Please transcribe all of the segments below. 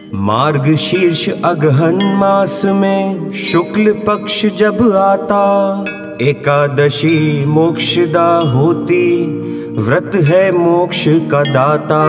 मार्ग शीर्ष अगहन मास में शुक्ल पक्ष जब आता, एकादशी मोक्षदा होती, व्रत है मोक्ष का दाता।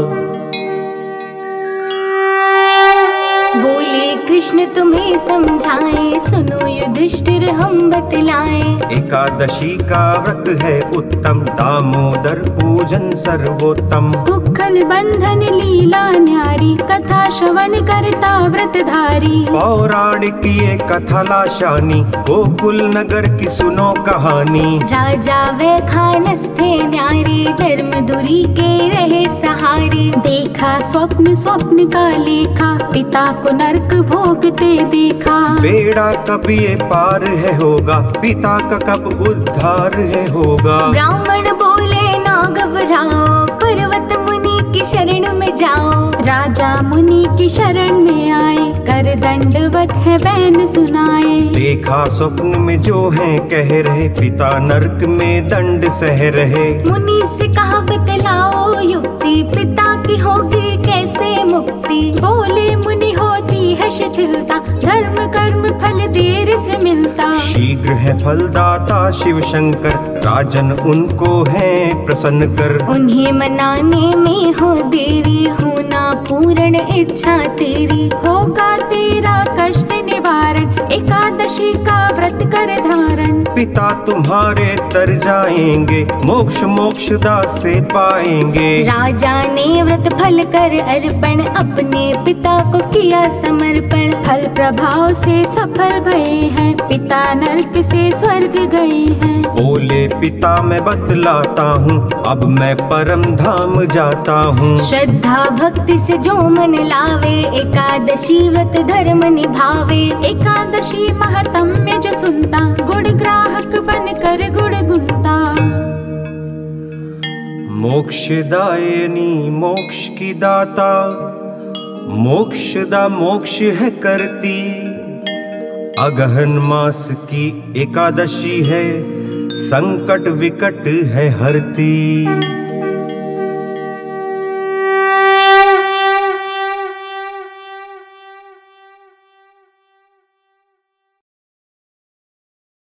बोले कृष्ण तुम्हें समझाएं, सुनो युधिष्ठिर हम बतलाएं। एकादशी का व्रत है उत्तम, दामोदर पूजन सर्वोत्तम। उखल बंधन लीला न्यारी, कथा श्रवण करता व्रतधारी। पौराणिक ये कथा लाशानी, गोकुल नगर की सुनो कहानी। राजा वे खानस थे न्यारे, धर्म दूरी के रहे सहारे। देखा स्वप्न स्वप्न का लेखा, पिता को नरक भोगते देखा। बेड़ा कब ये पार है होगा, पिता का कब उद्धार है होगा। ब्राह्मण बोले ना घबराओ, पर्वत मुनि की शरण में जाओ। राजा मुनि की शरण में आए, कर दंडवत है बैन सुनाए। देखा स्वप्न में जो है कह रहे, पिता नरक में दंड सह रहे। मुनि से कहा बतलाओ युक्ति, पिता की होगी कैसे मुक्ति। बोले मुनि होती है शिथिलता, धर्म कर्म फल देर से मिलता। शीघ्र है फलदाता शिव शंकर, राजन उनको है प्रसन्न कर। उन्हें मनाने में हो देरी, होना पूर्ण इच्छा तेरी। होगा तेरा कष्ट निवारण, एकादशी का व्रत कर धारण। पिता तुम्हारे तर जाएंगे, मोक्ष मोक्षदा से पाएंगे। राजा ने व्रत फल कर अर्पण, अपने पिता को किया समर्पण। फल प्रभाव से सफल भये हैं, पिता नरक से स्वर्ग गए हैं। बोले पिता मैं बतलाता हूँ, अब मैं परम धाम जाता हूँ। श्रद्धा भक्ति से जो मन लावे, एकादशी व्रत धर्म निभावे। एकादशी महत्म्य जो सुनता, गुण ग्राहक बन कर गुण गुनता। मोक्षदायिनी मोक्ष की दाता, मोक्षदा मोक्ष है करती। अगहन मास की एकादशी है, संकट विकट है हरती।